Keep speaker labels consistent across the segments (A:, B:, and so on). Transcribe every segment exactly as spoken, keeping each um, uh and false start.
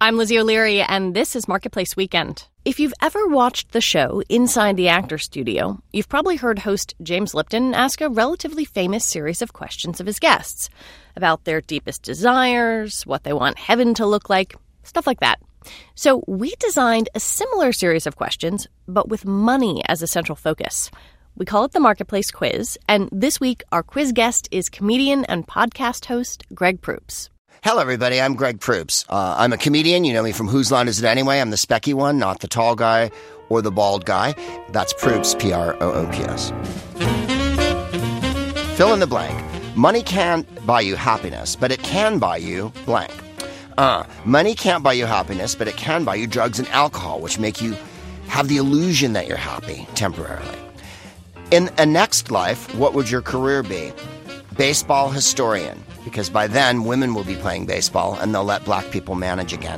A: I'm Lizzie O'Leary, and this is Marketplace Weekend. If you've ever watched the show Inside the Actors Studio, you've probably heard host James Lipton ask a relatively famous series of questions of his guests about their deepest desires, what they want heaven to look like, stuff like that. So we designed a similar series of questions, but with money as a central focus. We call it the Marketplace Quiz, and this week our quiz guest is comedian and podcast host Greg Proops.
B: Hello, everybody. I'm Greg Proops. Uh, I'm a comedian. You know me from Whose Line Is It Anyway? I'm the specky one, not the tall guy or the bald guy. That's Proops, P R O O P S. Fill in the blank. Money can't buy you happiness, but it can buy you blank. Uh, money can't buy you happiness, but it can buy you drugs and alcohol, which make you have the illusion that you're happy temporarily. In a next life, what would your career be? Baseball historian, because by then women will be playing baseball and they'll let black people manage again.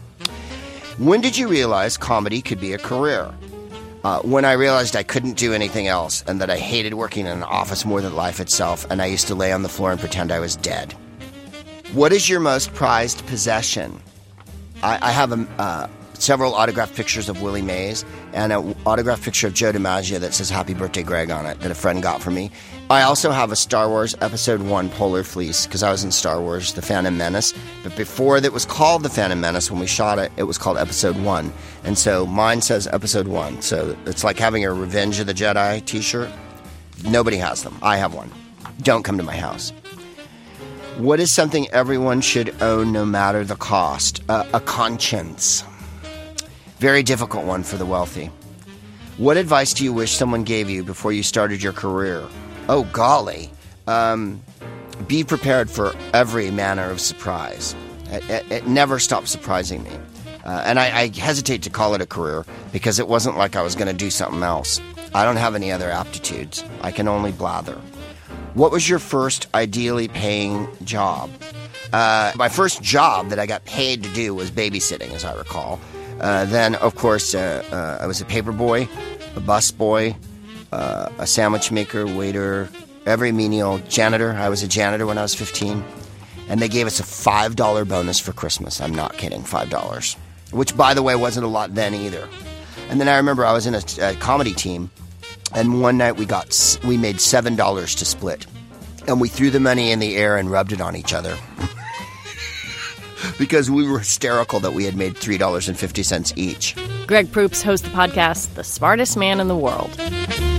B: When did you realize comedy could be a career? Uh, when I realized I couldn't do anything else and that I hated working in an office more than life itself, and I used to lay on the floor and pretend I was dead. What is your most prized possession? I, I have a, uh, several autographed pictures of Willie Mays and an autographed picture of Joe DiMaggio that says Happy Birthday Greg on it that a friend got for me. I also have a Star Wars Episode one Polar Fleece because I was in Star Wars, The Phantom Menace. But before that was called The Phantom Menace, when we shot it, it was called Episode one. And so mine says Episode one. So it's like having a Revenge of the Jedi t-shirt. Nobody has them. I have one. Don't come to my house. What is something everyone should own no matter the cost? Uh, a conscience. Very difficult one for the wealthy. What advice do you wish someone gave you before you started your career? Oh, golly. Um, be prepared for every manner of surprise. It, it, it never stopped surprising me. Uh, and I, I hesitate to call it a career because it wasn't like I was going to do something else. I don't have any other aptitudes. I can only blather. What was your first ideally paying job? Uh, my first job that I got paid to do was babysitting, as I recall. Uh, then, of course, uh, uh, I was a paper boy, a bus boy, uh, a sandwich maker, waiter, every menial janitor. I was a janitor when I was fifteen. And they gave us a five dollar bonus for Christmas. I'm not kidding, five dollars. Which, by the way, wasn't a lot then either. And then I remember I was in a, a comedy team. And one night we got we made seven dollars to split. And we threw the money in the air and rubbed it on each other. Because we were hysterical that we had made three dollars and fifty cents each.
A: Greg Proops hosts the podcast, The Smartest Man in the World.